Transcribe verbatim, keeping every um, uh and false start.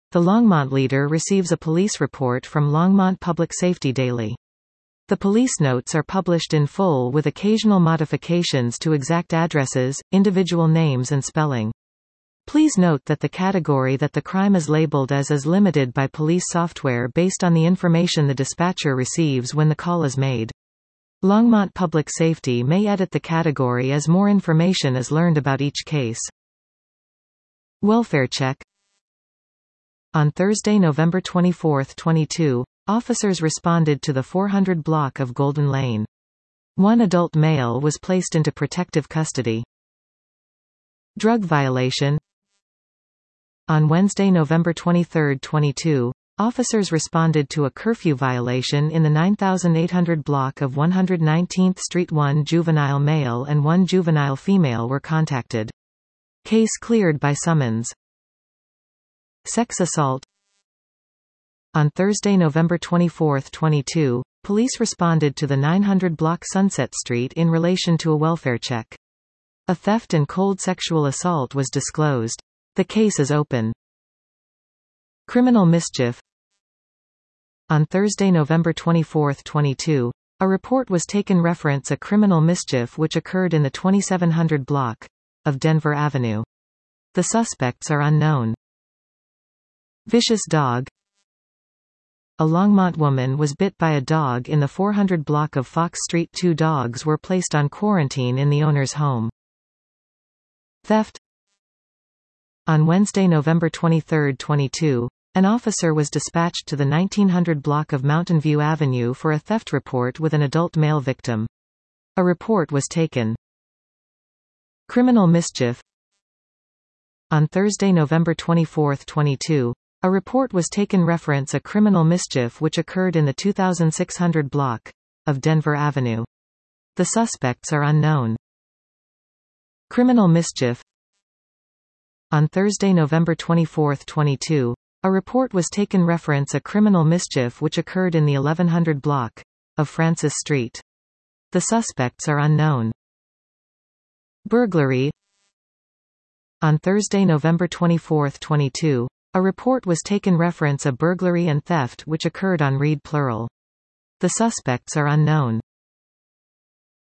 The Longmont Leader receives a police report from Longmont Public Safety Daily. The police notes are published in full with occasional modifications to exact addresses, individual names and spelling. Please note that the category that the crime is labeled as is limited by police software based on the information the dispatcher receives when the call is made. Longmont Public Safety may edit the category as more information is learned about each case. Welfare check. On Thursday, November twenty-fourth, twenty-two, officers responded to the four hundred block of Golden Lane. One adult male was placed into protective custody. Drug violation. On Wednesday, November twenty-third, twenty-two, officers responded to a curfew violation in the nine thousand eight hundred block of one hundred nineteenth Street. One juvenile male and one juvenile female were contacted. Case cleared by summons. Sex assault. On Thursday, November twenty-fourth, twenty-two, police responded to the nine hundred block Sunset Street in relation to a welfare check. A theft and cold sexual assault was disclosed. The case is open. Criminal mischief. On Thursday, November twenty-fourth, twenty-two, a report was taken reference a criminal mischief which occurred in the twenty-seven hundred block of Denver Avenue. The suspects are unknown. Vicious dog. A Longmont woman was bit by a dog in the four hundred block of Fox Street. Two dogs were placed on quarantine in the owner's home. Theft. On Wednesday, November twenty-third, twenty-two, an officer was dispatched to the nineteen hundred block of Mountain View Avenue for a theft report with an adult male victim. A report was taken. Criminal mischief. On Thursday, November twenty-fourth, twenty-two, a report was taken reference a criminal mischief which occurred in the two thousand six hundred block of Denver Avenue. The suspects are unknown. Criminal mischief. On Thursday, November twenty-fourth, twenty-two, a report was taken reference a criminal mischief which occurred in the eleven hundred block of Francis Street. The suspects are unknown. Burglary. On Thursday, November twenty-fourth, twenty-two, a report was taken reference a burglary and theft which occurred on Reed Plural. The suspects are unknown.